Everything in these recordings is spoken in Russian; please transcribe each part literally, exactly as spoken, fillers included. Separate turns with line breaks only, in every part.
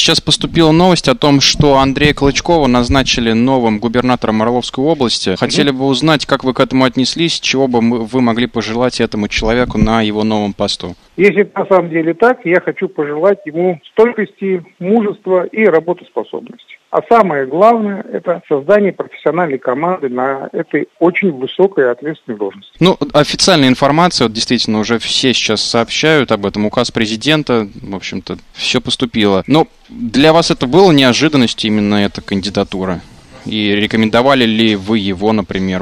сейчас поступила новость о том, что Андрея Клычкова назначили новым губернатором Орловской области. Хотели бы узнать, как вы к этому отнеслись, чего бы вы могли пожелать этому человеку на его новом посту?
Если это на самом деле так, я хочу пожелать ему стойкости, мужества и работоспособности. А самое главное – это создание профессиональной команды на этой очень высокой и ответственной должности.
Ну, официальная информация, вот действительно, уже все сейчас сообщают об этом. Указ президента, в общем-то, все поступило. Но для вас это было неожиданностью, именно эта кандидатура? И рекомендовали ли вы его, например?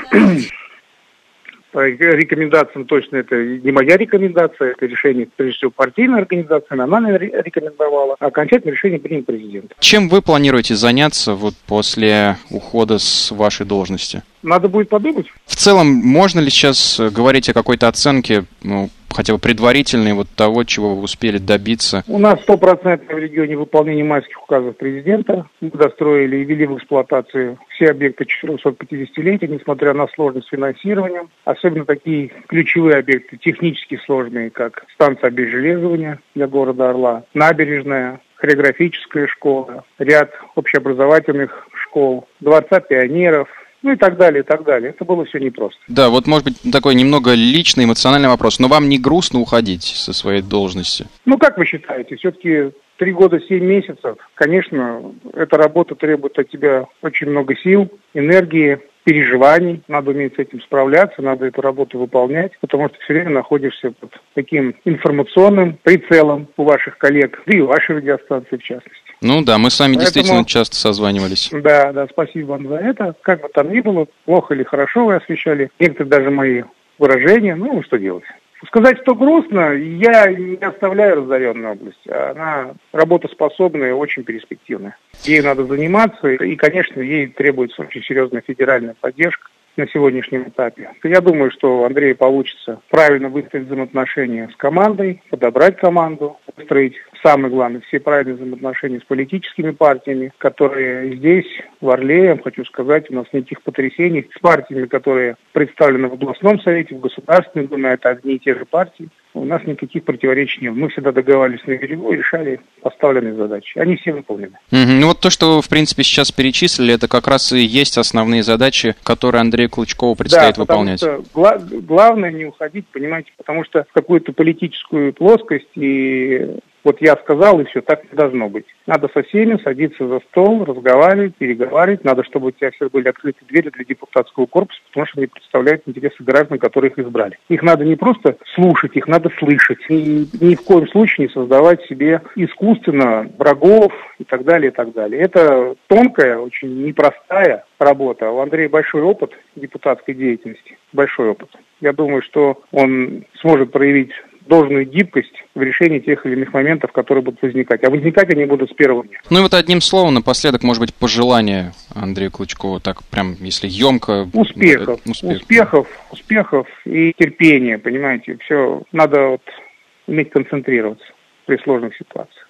По рекомендациям точно это не моя рекомендация, это решение, прежде всего, партийной организации, она нам рекомендовала, а окончательное решение принял президент.
Чем вы планируете заняться вот после ухода с вашей должности?
Надо будет подумать.
В целом, можно ли сейчас говорить о какой-то оценке, ну, хотя бы предварительной, вот того, чего вы успели добиться?
У нас сто процентов в регионе выполнение майских указов президента. Мы достроили и ввели в эксплуатацию все объекты четырехсотпятидесятилетия, несмотря на сложность с финансированием. Особенно такие ключевые объекты, технически сложные, как станция обезжелезывания для города Орла, набережная, хореографическая школа, ряд общеобразовательных школ, дворца пионеров, ну и так далее, и так далее. Это было все непросто.
Да, вот может быть такой немного личный, эмоциональный вопрос, но вам не грустно уходить со своей должности?
Ну, как вы считаете, все-таки три года, семь месяцев, конечно, эта работа требует от тебя очень много сил, энергии, переживаний. Надо уметь с этим справляться, надо эту работу выполнять, потому что все время находишься под таким информационным прицелом у ваших коллег, да и у вашей радиостанции в частности.
Ну да, мы с вами
Поэтому,
действительно часто созванивались.
Да, да, спасибо вам за это. Как бы там ни было, плохо или хорошо вы освещали некоторые даже мои выражения, ну что делать. Сказать, что грустно, я не оставляю разоренную область. Она работоспособная и очень перспективная. Ей надо заниматься, и, конечно, ей требуется очень серьезная федеральная поддержка на сегодняшнем этапе. Я думаю, что у Андрея получится правильно выстроить взаимоотношения с командой, подобрать команду, выстроить, самое главное, все правильные взаимоотношения с политическими партиями, которые здесь, в Орле, я хочу сказать, у нас никаких потрясений с партиями, которые представлены в областном совете, в Государственной Думе, это одни и те же партии. У нас никаких противоречий нет. Мы всегда договаривались на берегу и решали поставленные задачи. Они все выполнены.
Mm-hmm. Ну вот то, что вы, в принципе, сейчас перечислили, это как раз и есть основные задачи, которые Андрею Клычкову предстоит
да,
выполнять.
Да, потому что гла- главное не уходить, понимаете, потому что в какую-то политическую плоскость и... Вот я сказал, и все, так не должно быть. Надо со всеми садиться за стол, разговаривать, переговаривать. Надо, чтобы у тебя все были открыты двери для депутатского корпуса, потому что они представляют интересы граждан, которые их избрали. Их надо не просто слушать, их надо слышать. И ни в коем случае не создавать себе искусственно врагов и так далее, и так далее. Это тонкая, очень непростая работа. У Андрея большой опыт депутатской деятельности, большой опыт. Я думаю, что он сможет проявить должную гибкость в решении тех или иных моментов, которые будут возникать. А возникать они будут с первого дня.
Ну и вот одним словом, напоследок, может быть, пожелание Андрею Клычкову, так прям, если емко...
Успехов, успех. успехов, успехов и терпения, понимаете, все, надо вот уметь концентрироваться при сложных ситуациях.